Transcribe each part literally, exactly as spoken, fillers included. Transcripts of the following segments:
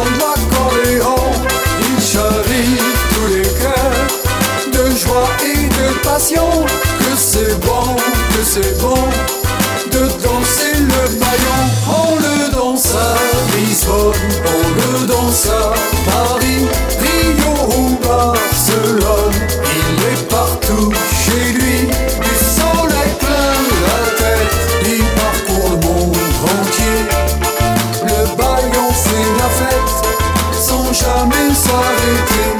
de l'accordéon, il charrie tous les cœurs de joie et de passion. Que c'est bon, que c'est bon de danser le baillon. On le danse à Lisbonne, on le danse à Paris, Rio ou Barcelone. Il est partout chez lui, du soleil plein la tête. Il parcourt le monde entier, le baillon fait la fête sans jamais s'arrêter.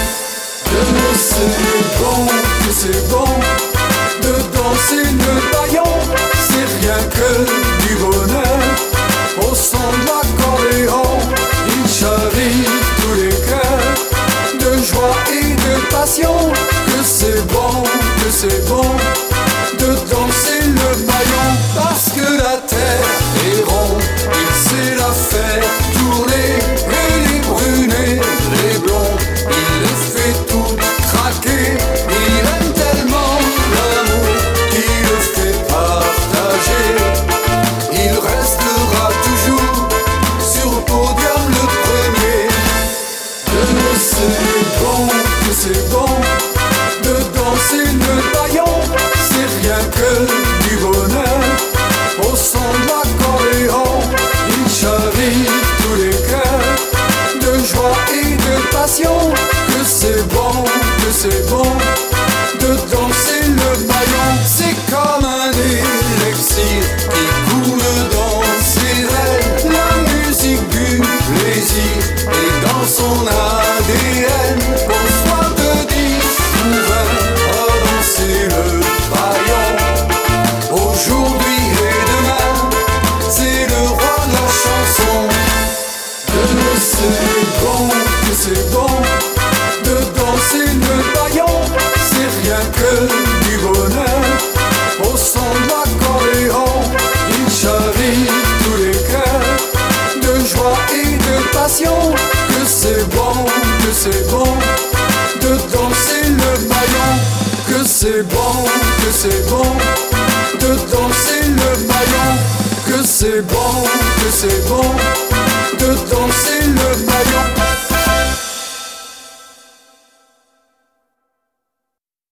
Que c'est bon, que c'est bon de danser le baillon. C'est rien que du bonheur au son de l'accordéon. Il charrie tous les cœurs de joie et de passion. Que c'est bon, que c'est bon de danser le baillon. Parce que la terre est ronde, il sait la faire tourner. Et les brunes et les blondes, il les fait toutes craquer. Il aime tellement l'amour qu'il le fait partager. Il restera toujours sur le podium le premier. Que c'est bon, que c'est bon de danser le baillon. C'est rien que du bonheur au son de l'accordéon. Il charrie tous les cœurs de joie et de passion. Que c'est bon, que c'est bon de danser le baillon. C'est comme un élixir qui coule dans ses veines. La musique du plaisir est dans son A D N. Qu'on soit de dix ou vingt à danser le baillon. Aujourd'hui et demain, c'est le roi de la chanson. Que c'est bon, que c'est bon de danser le baillon. C'est rien que du bonheur au son de l'accordéon. Il charrie tous les cœurs de joie et de passion. Que c'est bon, que c'est bon de danser le baillon. Que c'est bon, que c'est bon de danser le baillon. Que c'est bon, que c'est bon